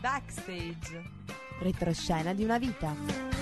Backstage. Retroscena di una vita.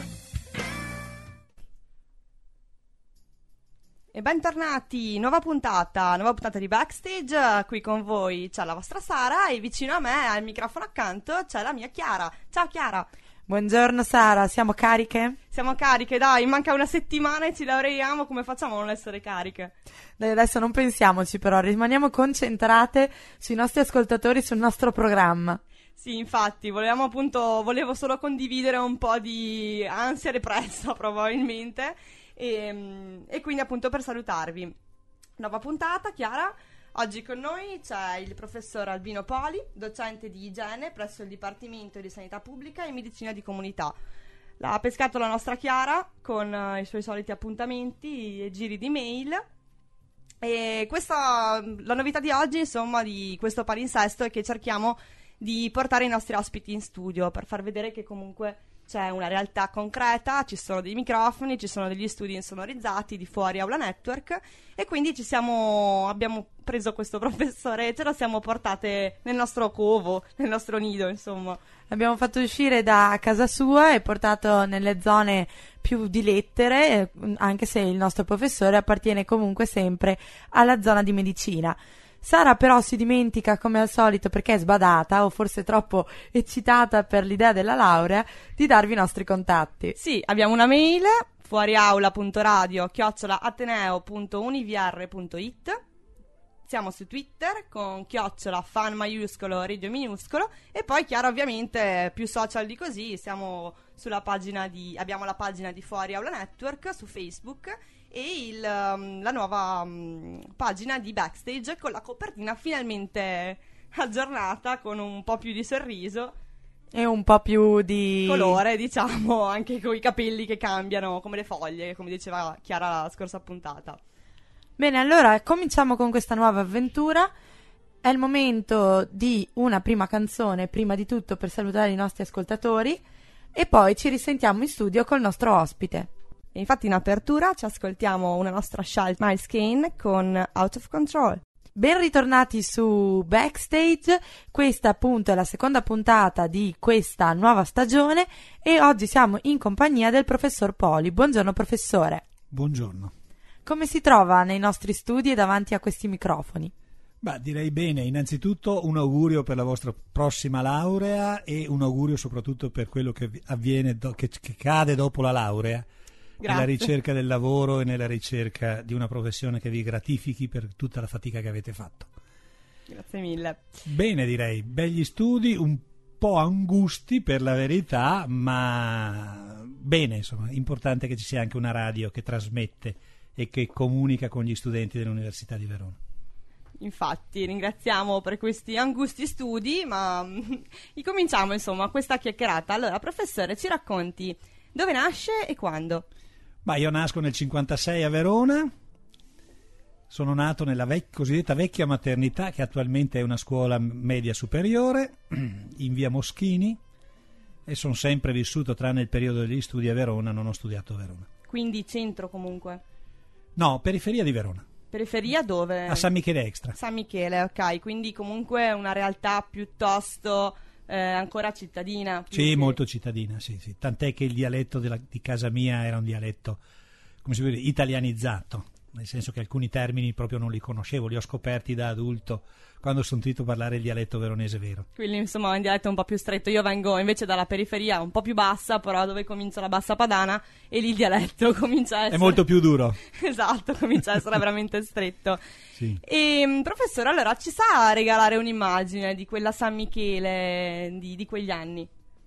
E bentornati, nuova puntata di Backstage. Qui con voi c'è la vostra Sara e vicino a me, al microfono accanto, c'è la mia Chiara. Ciao Chiara. Buongiorno Sara, siamo cariche? Siamo cariche, dai, manca una settimana e ci laureiamo, come facciamo a non essere cariche? Dai, adesso non pensiamoci però, rimaniamo concentrate sui nostri ascoltatori, sul nostro programma. Sì, infatti, volevo solo condividere un po' di ansia repressa probabilmente e quindi appunto per salutarvi. Nuova puntata, Chiara. Oggi con noi c'è il professor Albino Poli, docente di igiene presso il Dipartimento di Sanità Pubblica e Medicina di Comunità. L'ha pescato la nostra Chiara con i suoi soliti appuntamenti e giri di mail. E la novità di oggi, insomma, di questo palinsesto è che cerchiamo di portare i nostri ospiti in studio per far vedere che comunque c'è una realtà concreta, ci sono dei microfoni, ci sono degli studi insonorizzati di fuori Aula Network e quindi abbiamo preso questo professore e ce lo siamo portate nel nostro covo, nel nostro nido, insomma. L'abbiamo fatto uscire da casa sua e portato nelle zone più di lettere, anche se il nostro professore appartiene comunque sempre alla zona di medicina. Sara però si dimentica, come al solito, perché è sbadata o forse troppo eccitata per l'idea della laurea, di darvi i nostri contatti. Sì, abbiamo una mail, fuoriaula.radio@ateneo.univr.it. Siamo su Twitter con @ fan radio minuscolo e poi chiaro ovviamente più social di così, siamo abbiamo la pagina di Fuori Aula Network su Facebook e la nuova pagina di Backstage con la copertina finalmente aggiornata con un po' più di sorriso e un po' più di colore, diciamo, anche con i capelli che cambiano come le foglie, come diceva Chiara la scorsa puntata. Bene, allora cominciamo con questa nuova avventura. È il momento di una prima canzone, prima di tutto per salutare i nostri ascoltatori e poi ci risentiamo in studio col nostro ospite. E infatti in apertura ci ascoltiamo una nostra scelta, Miles Kane con Out of Control. Ben ritornati su Backstage, questa appunto è la seconda puntata di questa nuova stagione e oggi siamo in compagnia del professor Poli. Buongiorno professore. Buongiorno. Come si trova nei nostri studi e davanti a questi microfoni? Beh, direi bene. Innanzitutto un augurio per la vostra prossima laurea e un augurio soprattutto per quello che avviene, che cade dopo la laurea. Grazie. Nella ricerca del lavoro e nella ricerca di una professione che vi gratifichi per tutta la fatica che avete fatto. Grazie mille. Bene, direi, begli studi, un po' angusti per la verità, ma bene, insomma, importante che ci sia anche una radio che trasmette e che comunica con gli studenti dell'Università di Verona. Infatti, ringraziamo per questi angusti studi, ma ricominciamo insomma questa chiacchierata. Allora, professore, ci racconti dove nasce e quando? Ma io nasco nel 56 a Verona, sono nato nella cosiddetta vecchia maternità, che attualmente è una scuola media superiore, in via Moschini, e sono sempre vissuto, tranne il periodo degli studi a Verona, non ho studiato a Verona. Quindi centro comunque? No, periferia di Verona. Periferia dove? A San Michele Extra. San Michele, ok, quindi comunque una realtà piuttosto ancora cittadina. Sì, molto cittadina, sì. Tant'è che il dialetto di casa mia era un dialetto, come si può dire, italianizzato, nel senso che alcuni termini proprio non li conoscevo, li ho scoperti da adulto quando ho sentito parlare il dialetto veronese vero. Quindi insomma un dialetto un po' più stretto. Io vengo invece dalla periferia un po' più bassa, però dove comincia la bassa padana e lì il dialetto comincia a essere... È molto più duro. Esatto, comincia a essere veramente stretto. Sì. E professore, allora ci sa regalare un'immagine di quella San Michele di quegli anni?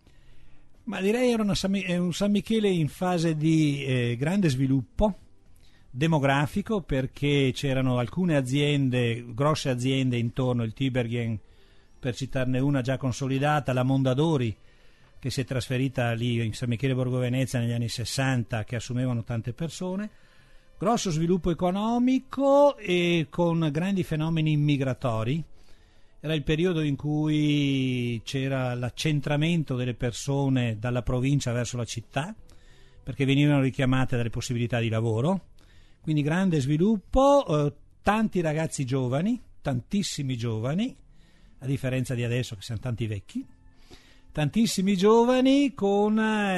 Ma direi era un San Michele in fase di grande sviluppo demografico, perché c'erano alcune aziende, grosse aziende intorno, il Tiberghien per citarne una già consolidata, la Mondadori che si è trasferita lì in San Michele Borgo Venezia negli anni 60, che assumevano tante persone, grosso sviluppo economico e con grandi fenomeni immigratori. Era il periodo in cui c'era l'accentramento delle persone dalla provincia verso la città, perché venivano richiamate dalle possibilità di lavoro. Quindi grande sviluppo, tanti ragazzi giovani, tantissimi giovani, a differenza di adesso che siamo tanti vecchi, tantissimi giovani con,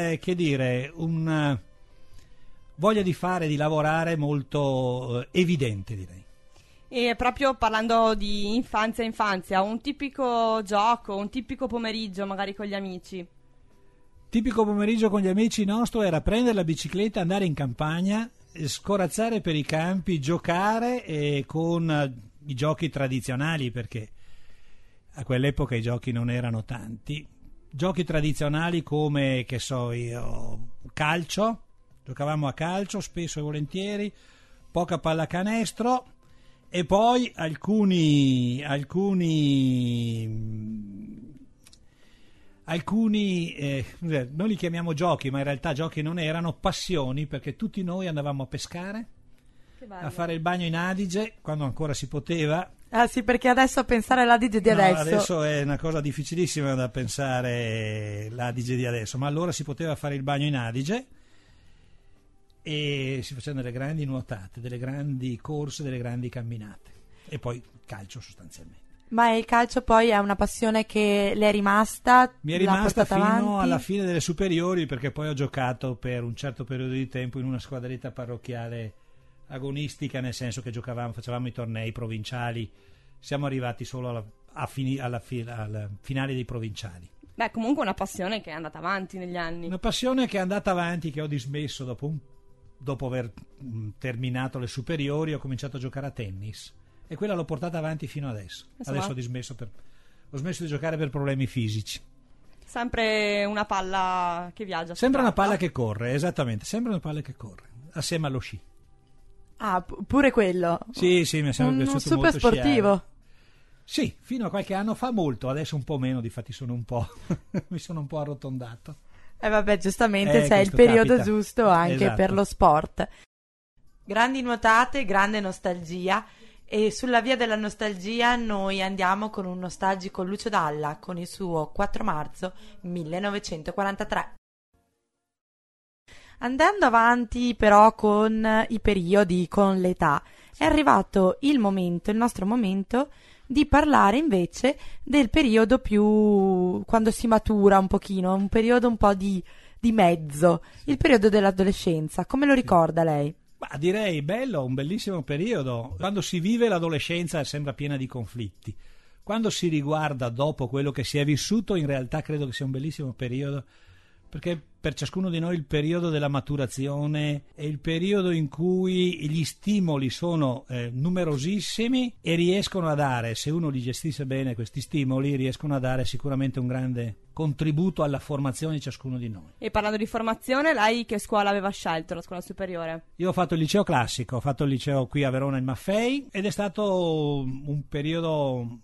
voglia di fare, di lavorare molto evidente, direi. E proprio parlando di infanzia, un tipico gioco, un tipico pomeriggio magari con gli amici. Tipico pomeriggio con gli amici nostro era prendere la bicicletta, andare in campagna, scorazzare per i campi, giocare con i giochi tradizionali, perché a quell'epoca i giochi non erano tanti. Giochi tradizionali come, che so io, calcio, giocavamo a calcio spesso e volentieri, poca pallacanestro e poi alcuni noi li chiamiamo giochi, ma in realtà giochi non erano, passioni, perché tutti noi andavamo a pescare, a fare il bagno in Adige quando ancora si poteva. Ah sì, perché adesso pensare all'Adige di adesso. Adesso è una cosa difficilissima da pensare l'Adige di adesso, ma allora si poteva fare il bagno in Adige e si facevano delle grandi nuotate, delle grandi corse, delle grandi camminate e poi calcio sostanzialmente. Ma il calcio poi è una passione che le è rimasta? Mi è rimasta fino avanti? alla fine delle superiori, perché poi ho giocato per un certo periodo di tempo in una squadretta parrocchiale agonistica, nel senso che facevamo i tornei provinciali, siamo arrivati solo alla finale dei provinciali. Beh, comunque una passione che è andata avanti negli anni. Una passione che è andata avanti, che ho dismesso dopo aver terminato le superiori. Ho cominciato a giocare a tennis e quella l'ho portata avanti fino adesso. Insomma, Adesso ho smesso di giocare per problemi fisici. Sempre una palla che viaggia. Sembra una palla che corre, esattamente, sembra una palla che corre, assieme allo sci. Ah, pure quello? Sì, mi è sempre piaciuto super molto sportivo. sciare. Sì, fino a qualche anno fa molto, adesso un po' meno, difatti mi sono un po' arrotondato. Vabbè, giustamente c'è il questo periodo capita. giusto anche Esatto. per lo sport. Grandi nuotate, grande nostalgia, e sulla via della nostalgia noi andiamo con un nostalgico Lucio Dalla con il suo 4 marzo 1943. Andando avanti però con i periodi, con l'età, è arrivato il nostro momento di parlare invece del periodo più quando si matura un pochino, un periodo un po' di mezzo, il periodo dell'adolescenza. Come lo ricorda lei? Ma direi bello, un bellissimo periodo. Quando si vive l'adolescenza sembra piena di conflitti. Quando si riguarda dopo quello che si è vissuto, in realtà credo che sia un bellissimo periodo, perché per ciascuno di noi il periodo della maturazione è il periodo in cui gli stimoli sono numerosissimi e riescono a dare, se uno li gestisce bene questi stimoli, riescono a dare sicuramente un grande contributo alla formazione di ciascuno di noi. E parlando di formazione, lei che scuola aveva scelto, la scuola superiore? Io ho fatto il liceo classico, ho fatto il liceo qui a Verona, il Maffei, ed è stato un periodo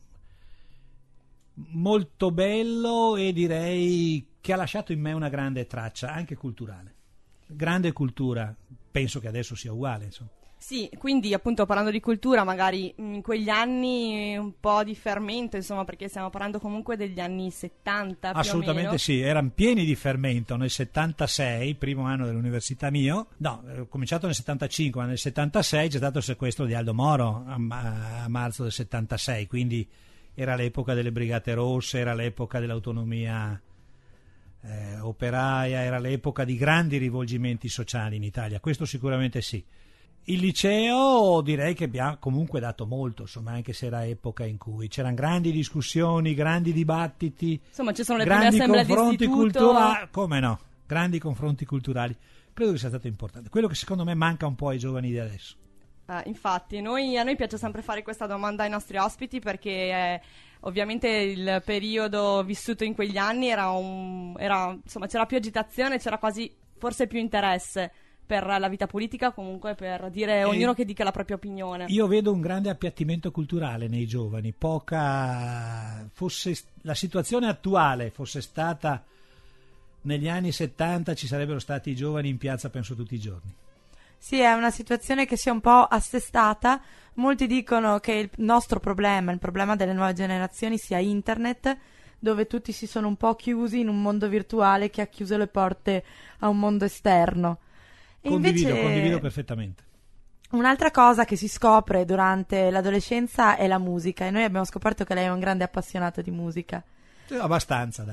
molto bello e direi che ha lasciato in me una grande traccia anche culturale, grande cultura. Penso che adesso sia uguale, insomma. Sì, quindi appunto parlando di cultura, magari in quegli anni un po' di fermento, insomma, perché stiamo parlando comunque degli anni 70 più Assolutamente o meno. sì, erano pieni di fermento nel 76, primo anno dell'università mio. No, ho cominciato nel 75, ma nel 76 c'è stato il sequestro di Aldo Moro a marzo del 76, quindi era l'epoca delle Brigate Rosse, era l'epoca dell'autonomia operaia, era l'epoca di grandi rivolgimenti sociali in Italia, questo sicuramente sì. Il liceo direi che abbia comunque dato molto, insomma, anche se era epoca in cui c'erano grandi discussioni, grandi dibattiti, Insomma, ci sono le prime grandi assemblee confronti d'istituto. culturali, come no, grandi confronti culturali. Credo che sia stato importante, quello che secondo me manca un po' ai giovani di adesso. Infatti, a noi piace sempre fare questa domanda ai nostri ospiti perché ovviamente il periodo vissuto in quegli anni insomma, c'era più agitazione, c'era quasi forse più interesse per la vita politica, comunque per dire ognuno che dica la propria opinione. Io vedo un grande appiattimento culturale nei giovani, fosse la situazione attuale fosse stata negli anni 70, ci sarebbero stati i giovani in piazza penso tutti i giorni. Sì, è una situazione che si è un po' assestata. Molti dicono che il nostro problema, il problema delle nuove generazioni sia internet, dove tutti si sono un po' chiusi in un mondo virtuale che ha chiuso le porte a un mondo esterno. E Condivido perfettamente. Un'altra cosa che si scopre durante l'adolescenza è la musica, e noi abbiamo scoperto che lei è un grande appassionato di musica. Abbastanza, dai.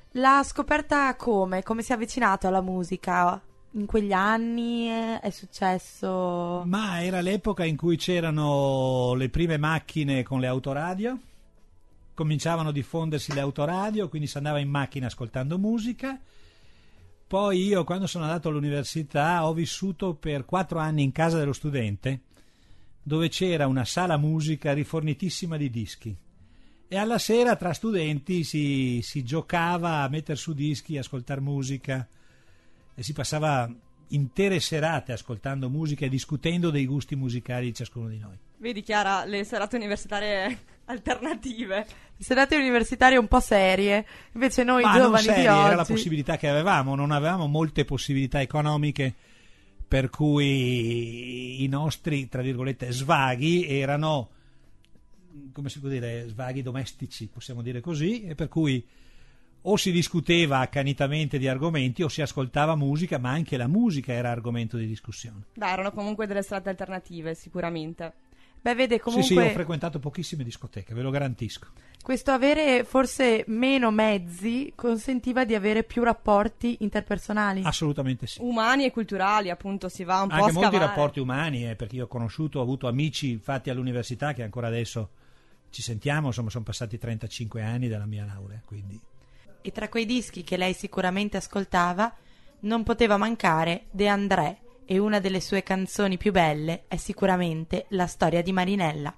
L'ha scoperta come? Come si è avvicinato alla musica? In quegli anni è successo? Ma era l'epoca in cui c'erano le prime macchine con le autoradio, cominciavano a diffondersi le autoradio, quindi si andava in macchina ascoltando musica. Poi io, quando sono andato all'università, ho vissuto per 4 anni in casa dello studente, dove c'era una sala musica rifornitissima di dischi. E alla sera tra studenti si giocava a mettere su dischi, ascoltare musica, e si passava intere serate ascoltando musica e discutendo dei gusti musicali di ciascuno di noi. Vedi Chiara, le serate universitarie alternative. Serate universitarie un po' serie, invece noi Ma giovani non serie, di oggi... era la possibilità che avevamo, non avevamo molte possibilità economiche, per cui i nostri, tra virgolette, svaghi erano, come si può dire, svaghi domestici, possiamo dire così, e per cui o si discuteva accanitamente di argomenti o si ascoltava musica, ma anche la musica era argomento di discussione. Beh, erano comunque delle serate alternative, sicuramente. Beh, vede, comunque... Sì, ho frequentato pochissime discoteche, ve lo garantisco. Questo avere forse meno mezzi consentiva di avere più rapporti interpersonali. Assolutamente sì. Umani e culturali, appunto, si va un po' a Anche scavare. molti rapporti umani, perché io ho avuto amici fatti all'università che ancora adesso ci sentiamo, insomma sono passati 35 anni dalla mia laurea, quindi... E tra quei dischi che lei sicuramente ascoltava non poteva mancare De André, e una delle sue canzoni più belle è sicuramente La storia di Marinella.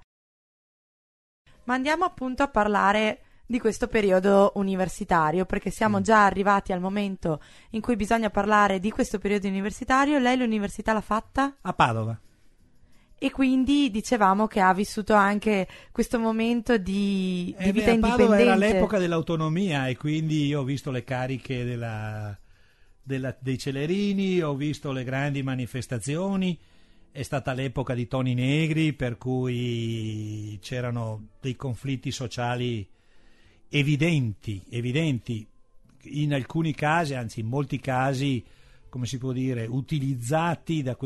Ma andiamo appunto a parlare di questo periodo universitario, perché siamo già arrivati al momento in cui bisogna parlare di questo periodo universitario. Lei l'università l'ha fatta? A Padova. E quindi dicevamo che ha vissuto anche questo momento di vita a indipendente. Padova era l'epoca dell'autonomia e quindi io ho visto le cariche dei Celerini, ho visto le grandi manifestazioni, è stata l'epoca di Toni Negri, per cui c'erano dei conflitti sociali evidenti, in alcuni casi, anzi in molti casi, come si può dire, utilizzati da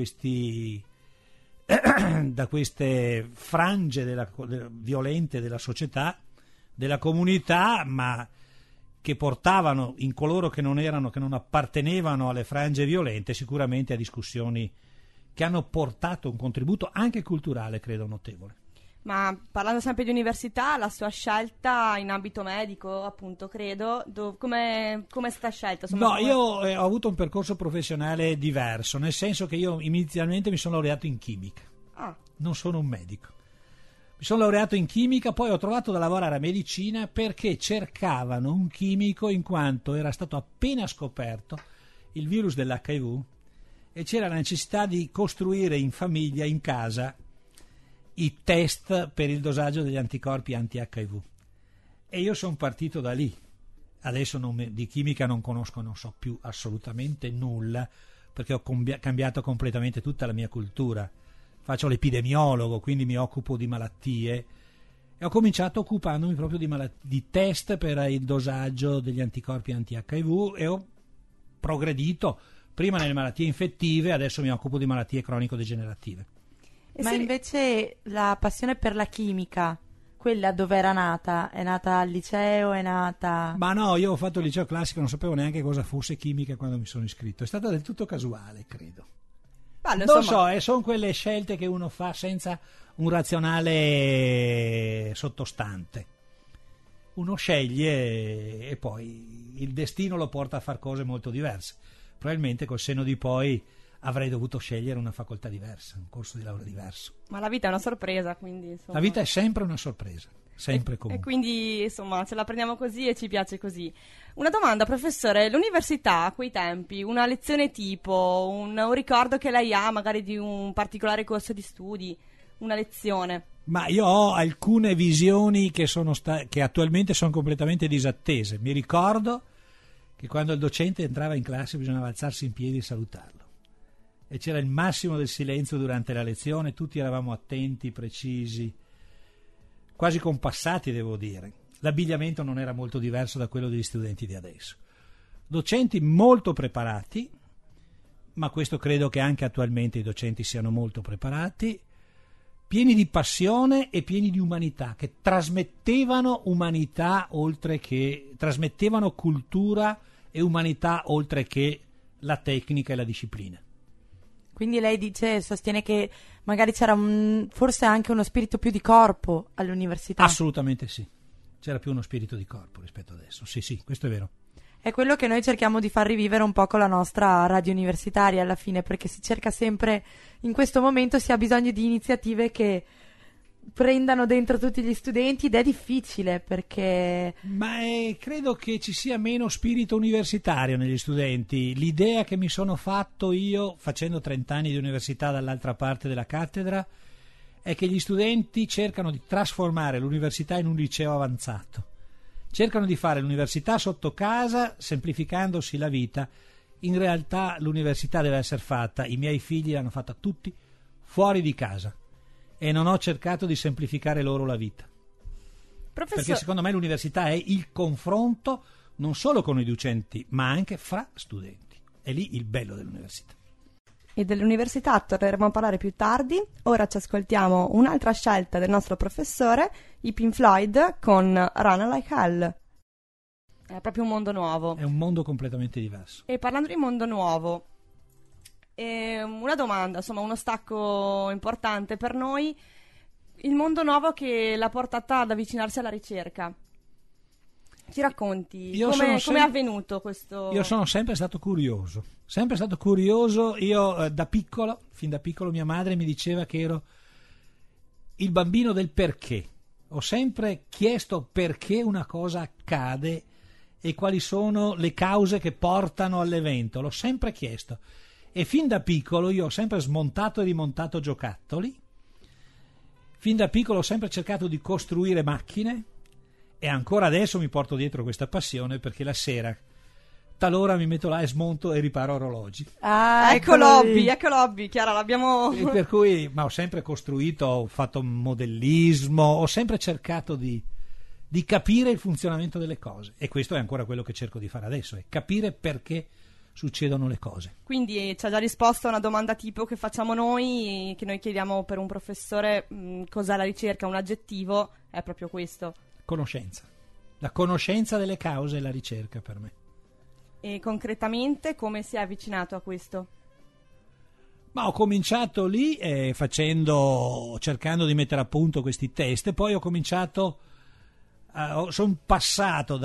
queste frange violente della società, della comunità, ma che portavano in coloro che non appartenevano alle frange violente sicuramente a discussioni che hanno portato un contributo anche culturale, credo, notevole. Ma parlando sempre di università, la sua scelta in ambito medico, appunto, credo, come è stata scelta? Insomma, No, io ho avuto un percorso professionale diverso, nel senso che io inizialmente mi sono laureato in chimica. Non sono un medico. Mi sono laureato in chimica, poi ho trovato da lavorare a medicina perché cercavano un chimico in quanto era stato appena scoperto il virus dell'HIV e c'era la necessità di costruire in famiglia, in casa, i test per il dosaggio degli anticorpi anti-HIV. E io sono partito da lì. Adesso di chimica non so più assolutamente nulla, perché ho cambiato completamente tutta la mia cultura. Faccio l'epidemiologo, quindi mi occupo di malattie, e ho cominciato occupandomi proprio di test per il dosaggio degli anticorpi anti-HIV e ho progredito prima nelle malattie infettive, adesso mi occupo di malattie cronico-degenerative. Ma invece la passione per la chimica, quella dove era nata? È nata al liceo? È nata... Ma no, io ho fatto il liceo classico, non sapevo neanche cosa fosse chimica quando mi sono iscritto. È stata del tutto casuale, credo. Non so, sono quelle scelte che uno fa senza un razionale sottostante. Uno sceglie e poi il destino lo porta a fare cose molto diverse. Probabilmente col senno di poi avrei dovuto scegliere una facoltà diversa, un corso di laurea diverso. Ma la vita è una sorpresa, quindi insomma... La vita è sempre una sorpresa, sempre comunque. E quindi insomma ce la prendiamo così e ci piace così. Una domanda, professore, l'università a quei tempi, una lezione tipo, un ricordo che lei ha magari di un particolare corso di studi, una lezione? Ma io ho alcune visioni che attualmente sono completamente disattese. Mi ricordo che quando il docente entrava in classe bisognava alzarsi in piedi e salutarlo. E c'era il massimo del silenzio durante la lezione, tutti eravamo attenti, precisi, quasi compassati, devo dire. L'abbigliamento non era molto diverso da quello degli studenti di adesso. Docenti molto preparati, ma questo credo che anche attualmente i docenti siano molto preparati, pieni di passione e pieni di umanità, che trasmettevano umanità oltre che trasmettevano cultura e umanità oltre che la tecnica e la disciplina. Quindi lei sostiene che magari c'era forse anche uno spirito più di corpo all'università. Assolutamente sì, c'era più uno spirito di corpo rispetto adesso, sì, questo è vero. È quello che noi cerchiamo di far rivivere un po' con la nostra radio universitaria alla fine, perché si cerca sempre, in questo momento si ha bisogno di iniziative che prendano dentro tutti gli studenti, ed è difficile perché... Ma credo che ci sia meno spirito universitario negli studenti. L'idea che mi sono fatto io, facendo 30 anni di università dall'altra parte della cattedra, è che gli studenti cercano di trasformare l'università in un liceo avanzato. Cercano di fare l'università sotto casa, semplificandosi la vita. In realtà l'università deve essere fatta, i miei figli l'hanno fatta tutti, fuori di casa. E non ho cercato di semplificare loro la vita. Perché secondo me l'università è il confronto non solo con i docenti, ma anche fra studenti. È lì il bello dell'università. E dell'università torneremo a parlare più tardi. Ora ci ascoltiamo un'altra scelta del nostro professore, i Pink Floyd con Run Like Hell. È proprio un mondo nuovo. È un mondo completamente diverso. E parlando di mondo nuovo, una domanda, insomma, uno stacco importante per noi, il mondo nuovo che l'ha portata ad avvicinarsi alla ricerca. Ci racconti come è avvenuto questo? Io sono sempre stato curioso. Io fin da piccolo mia madre mi diceva che ero il bambino del perché. Ho sempre chiesto perché una cosa accade e quali sono le cause che portano all'evento. L'ho sempre chiesto. E fin da piccolo io ho sempre smontato e rimontato giocattoli, fin da piccolo ho sempre cercato di costruire macchine e ancora adesso mi porto dietro questa passione perché la sera talora mi metto là e smonto e riparo orologi. Ecco l'hobby, Chiara, l'abbiamo... E per cui, ma ho sempre costruito, ho fatto modellismo, ho sempre cercato di capire il funzionamento delle cose e questo è ancora quello che cerco di fare adesso, è capire perché succedono le cose. Quindi ci ha già risposto a una domanda tipo che facciamo noi, che noi chiediamo per un professore cos'è la ricerca, un aggettivo, è proprio questo. Conoscenza. La conoscenza delle cause è la ricerca per me. E concretamente come si è avvicinato a questo? Ma ho cominciato lì cercando di mettere a punto questi test, poi ho cominciato, sono passato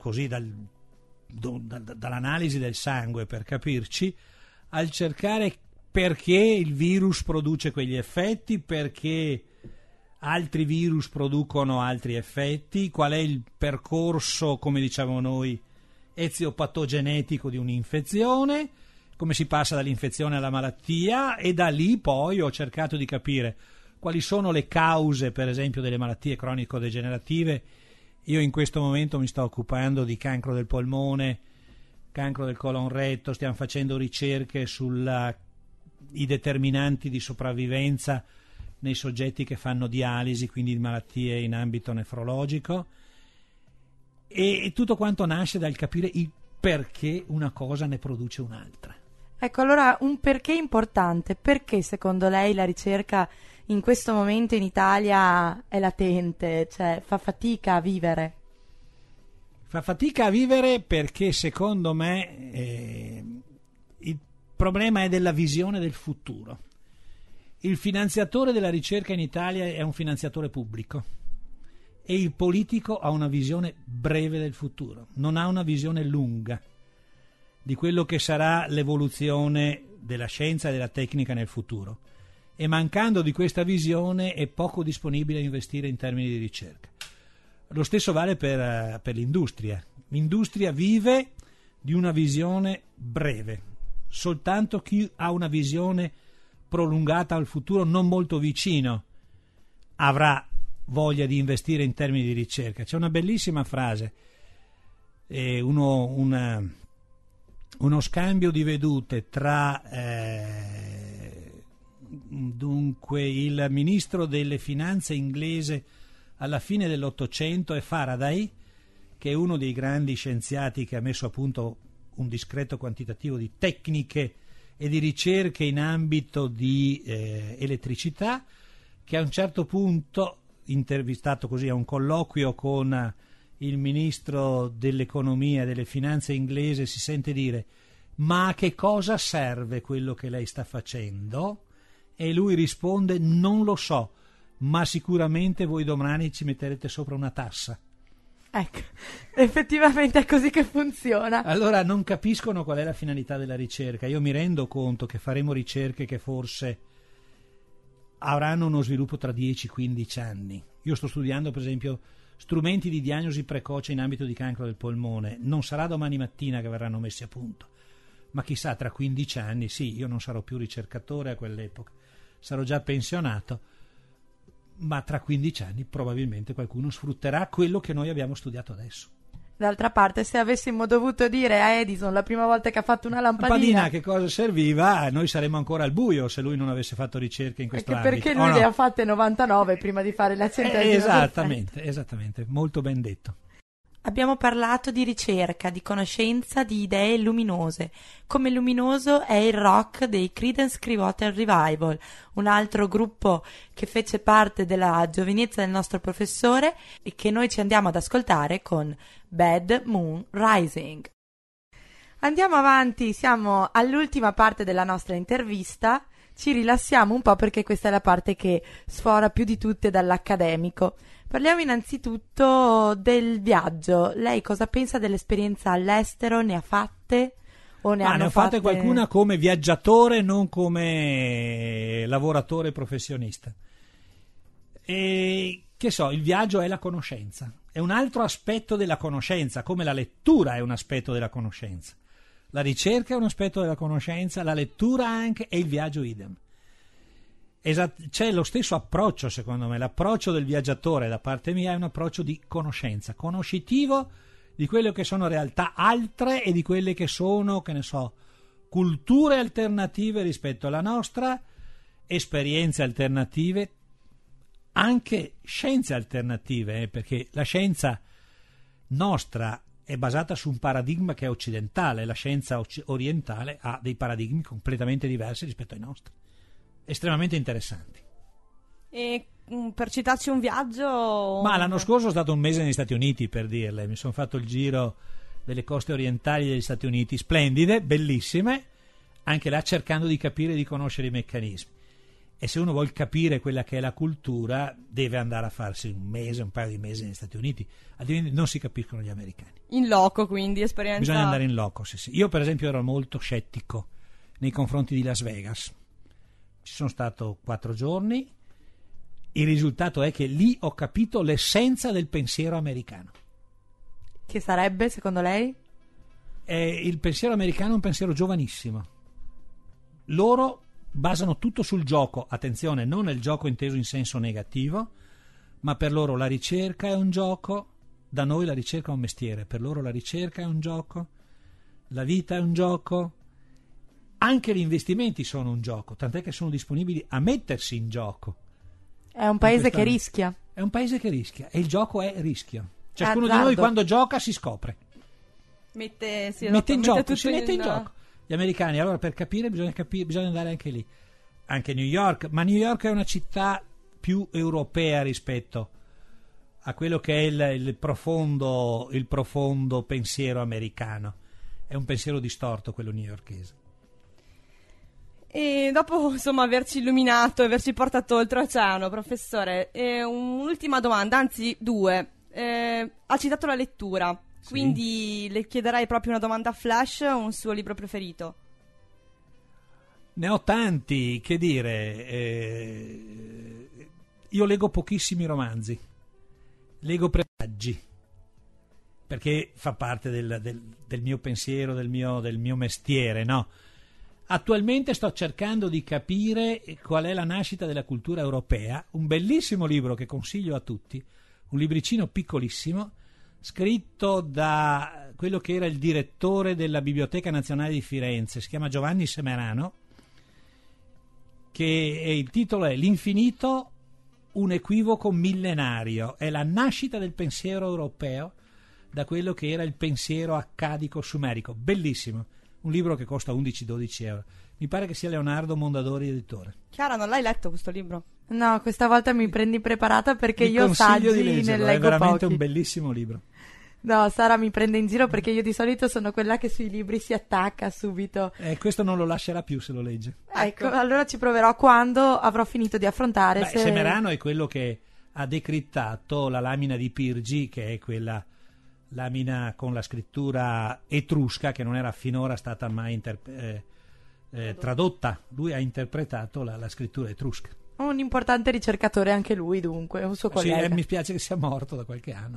dall'analisi del sangue, per capirci, al cercare perché il virus produce quegli effetti, perché altri virus producono altri effetti, qual è il percorso, come diciamo noi, eziopatogenetico di un'infezione, come si passa dall'infezione alla malattia, e da lì poi ho cercato di capire quali sono le cause, per esempio, delle malattie cronico-degenerative. Io in questo momento mi sto occupando di cancro del polmone, cancro del colon retto, stiamo facendo ricerche sui determinanti di sopravvivenza nei soggetti che fanno dialisi, quindi malattie in ambito nefrologico, e tutto quanto nasce dal capire il perché una cosa ne produce un'altra. Ecco, allora un perché importante. Perché secondo lei la ricerca in questo momento in Italia è latente, cioè fa fatica a vivere? Fa fatica a vivere perché secondo me il problema è della visione del futuro. Il finanziatore della ricerca in Italia è un finanziatore pubblico e il politico ha una visione breve del futuro, non ha una visione lunga di quello che sarà l'evoluzione della scienza e della tecnica nel futuro, e mancando di questa visione è poco disponibile a investire in termini di ricerca. Lo stesso vale per l'industria. L'industria vive di una visione breve. Soltanto chi ha una visione prolungata al futuro, non molto vicino, avrà voglia di investire in termini di ricerca. C'è una bellissima frase, uno scambio di vedute tra dunque il ministro delle finanze inglese alla fine dell'Ottocento e Faraday, che è uno dei grandi scienziati che ha messo a punto un discreto quantitativo di tecniche e di ricerche in ambito di elettricità. che a un certo punto, intervistato così a un colloquio con il ministro dell'economia e delle finanze inglese, si sente dire: ma a che cosa serve quello che lei sta facendo? E lui risponde: non lo so, ma sicuramente voi domani ci metterete sopra una tassa. Ecco, effettivamente è così che funziona. Allora non capiscono qual è la finalità della ricerca. Io mi rendo conto che faremo ricerche che forse avranno uno sviluppo tra 10-15 anni. Io sto studiando, per esempio, strumenti di diagnosi precoce in ambito di cancro del polmone. Non sarà domani mattina che verranno messi a punto, ma chissà, tra 15 anni, sì, io non sarò più ricercatore a quell'epoca, sarò già pensionato, ma tra 15 anni probabilmente qualcuno sfrutterà quello che noi abbiamo studiato adesso. D'altra parte, se avessimo dovuto dire a Edison la prima volta che ha fatto una lampadina che cosa serviva, noi saremmo ancora al buio se lui non avesse fatto ricerche in questo ambito. Perché lui le ha fatte 99 prima di fare la centesima. Esattamente, molto ben detto. Abbiamo parlato di ricerca, di conoscenza, di idee luminose. Come luminoso è il rock dei Creedence Clearwater Revival, un altro gruppo che fece parte della giovinezza del nostro professore e che noi ci andiamo ad ascoltare con Bad Moon Rising. Andiamo avanti, siamo all'ultima parte della nostra intervista. Ci rilassiamo un po' perché questa è la parte che sfora più di tutte dall'accademico. Parliamo innanzitutto del viaggio. Lei cosa pensa dell'esperienza all'estero? Ne ha fatte? O ne hanno fatte qualcuna come viaggiatore, non come lavoratore professionista. E che so, il viaggio è la conoscenza. È un altro aspetto della conoscenza, come la lettura è un aspetto della conoscenza. La ricerca è un aspetto della conoscenza, la lettura anche, e il viaggio idem. C'è lo stesso approccio, secondo me. L'approccio del viaggiatore da parte mia è un approccio di conoscenza, conoscitivo di quelle che sono realtà altre e di quelle che sono, che ne so, culture alternative rispetto alla nostra, esperienze alternative, anche scienze alternative, perché la scienza nostra è basata su un paradigma che è occidentale, la scienza orientale ha dei paradigmi completamente diversi rispetto ai nostri, estremamente interessanti. E per citarci un viaggio... Ma l'anno scorso sono stato un mese negli Stati Uniti, per dirle, mi sono fatto il giro delle coste orientali degli Stati Uniti, splendide, bellissime, anche là cercando di capire e di conoscere i meccanismi. E se uno vuol capire quella che è la cultura, deve andare a farsi un mese, un paio di mesi negli Stati Uniti, altrimenti non si capiscono gli americani. In loco, quindi, esperienza... Bisogna andare in loco, sì. Io, per esempio, ero molto scettico nei confronti di Las Vegas. Ci sono stato 4 giorni, il risultato è che lì ho capito l'essenza del pensiero americano. Che sarebbe, secondo lei? Il pensiero americano è un pensiero giovanissimo. Loro basano tutto sul gioco, attenzione, non il gioco inteso in senso negativo, ma per loro la ricerca è un gioco, da noi la ricerca è un mestiere, per loro la ricerca è un gioco, la vita è un gioco, anche gli investimenti sono un gioco, tant'è che sono disponibili a mettersi in gioco. È un paese che rischia. È un paese che rischia e il gioco è rischio. Ciascuno di noi quando gioca si scopre. Mette in gioco. Gli americani, allora per capire bisogna andare anche lì. Anche New York, ma New York è una città più europea rispetto a quello che è il profondo pensiero americano. È un pensiero distorto quello newyorkese. E dopo, insomma, averci illuminato e averci portato oltreoceano, professore, un'ultima domanda, anzi 2. Ha citato la lettura, sì. Quindi le chiederei proprio una domanda flash, un suo libro preferito. Ne ho tanti, che dire. Io leggo pochissimi romanzi, leggo presagi, perché fa parte del mio pensiero, del mio mestiere, no? Attualmente sto cercando di capire qual è la nascita della cultura europea, un bellissimo libro che consiglio a tutti, un libricino piccolissimo, scritto da quello che era il direttore della Biblioteca Nazionale di Firenze, si chiama Giovanni Semerano, che il titolo è L'infinito, un equivoco millenario, è la nascita del pensiero europeo da quello che era il pensiero accadico sumerico, bellissimo. Un libro che costa 11-12 euro, Mi pare che sia Leonardo Mondadori editore. Chiara, non l'hai letto questo libro? No, questa volta mi prendi preparata perché Vi io consiglio di saggi ne leggerlo, è leggo veramente pochi. un bellissimo libro. No, Sara mi prende in giro perché io di solito sono quella che sui libri si attacca subito. Questo non lo lascerà più se lo legge. Ecco, allora ci proverò quando avrò finito di affrontare. Semerano è quello che ha decrittato la lamina di Pirgi, che è quella lamina con la scrittura etrusca che non era finora stata mai tradotta. Lui ha interpretato la scrittura etrusca. Un importante ricercatore anche lui, dunque, un suo collega. Sì, mi spiace che sia morto da qualche anno.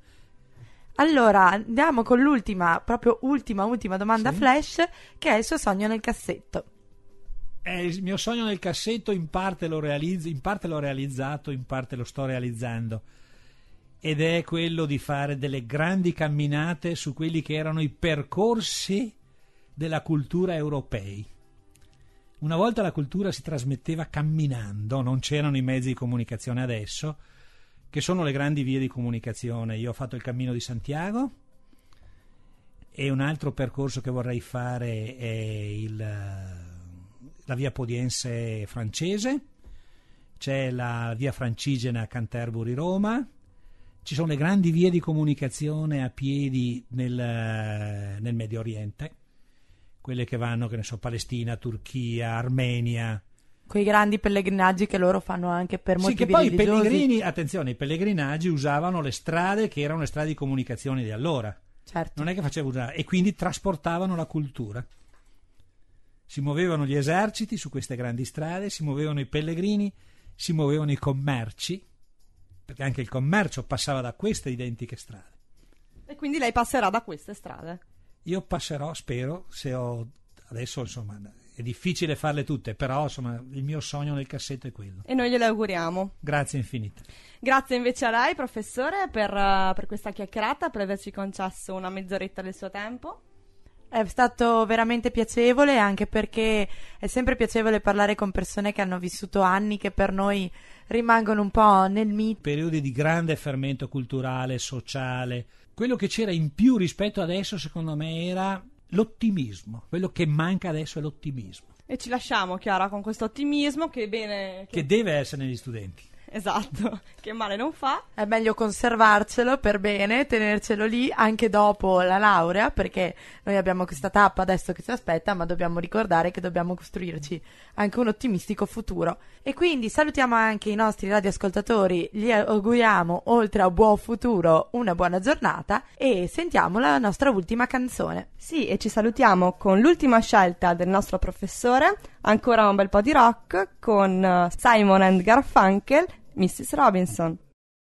Allora, andiamo con l'ultima, proprio ultima domanda flash, che è il suo sogno nel cassetto. Il mio sogno nel cassetto in parte l'ho realizzato, in parte lo sto realizzando, ed è quello di fare delle grandi camminate su quelli che erano i percorsi della cultura europei. Una volta la cultura si trasmetteva camminando, non c'erano i mezzi di comunicazione adesso, che sono le grandi vie di comunicazione. Io ho fatto il Cammino di Santiago, e un altro percorso che vorrei fare è la via Podiense francese, c'è la via Francigena Canterbury-Roma, ci sono le grandi vie di comunicazione a piedi nel Medio Oriente, quelle che vanno, che ne so, Palestina, Turchia, Armenia. Quei grandi pellegrinaggi che loro fanno anche per motivi sì, che poi religiosi. I pellegrini, attenzione, i pellegrinaggi usavano le strade che erano le strade di comunicazione di allora. Certo. Non è che facevano usare, e quindi trasportavano la cultura. Si muovevano gli eserciti su queste grandi strade, si muovevano i pellegrini, si muovevano i commerci, perché anche il commercio passava da queste identiche strade. E quindi lei passerà da queste strade? Io passerò, spero, adesso insomma è difficile farle tutte, però insomma il mio sogno nel cassetto è quello. E noi glielo auguriamo. Grazie infinite. Grazie invece a lei, professore, per questa chiacchierata, per averci concesso una mezz'oretta del suo tempo. È stato veramente piacevole, anche perché è sempre piacevole parlare con persone che hanno vissuto anni che per noi rimangono un po' nel mito. Periodi di grande fermento culturale, sociale. Quello che c'era in più rispetto adesso, secondo me, era l'ottimismo. Quello che manca adesso è l'ottimismo. E ci lasciamo, Chiara, con questo ottimismo che deve essere negli studenti. Esatto, che male non fa. È meglio conservarcelo per bene, tenercelo lì anche dopo la laurea, perché noi abbiamo questa tappa adesso che ci aspetta, ma dobbiamo ricordare che dobbiamo costruirci anche un ottimistico futuro. E quindi salutiamo anche i nostri radioascoltatori, gli auguriamo, oltre a un buon futuro, una buona giornata, e sentiamo la nostra ultima canzone. Sì, e ci salutiamo con l'ultima scelta del nostro professore, ancora un bel po' di rock, con Simon and Garfunkel, Mrs. Robinson.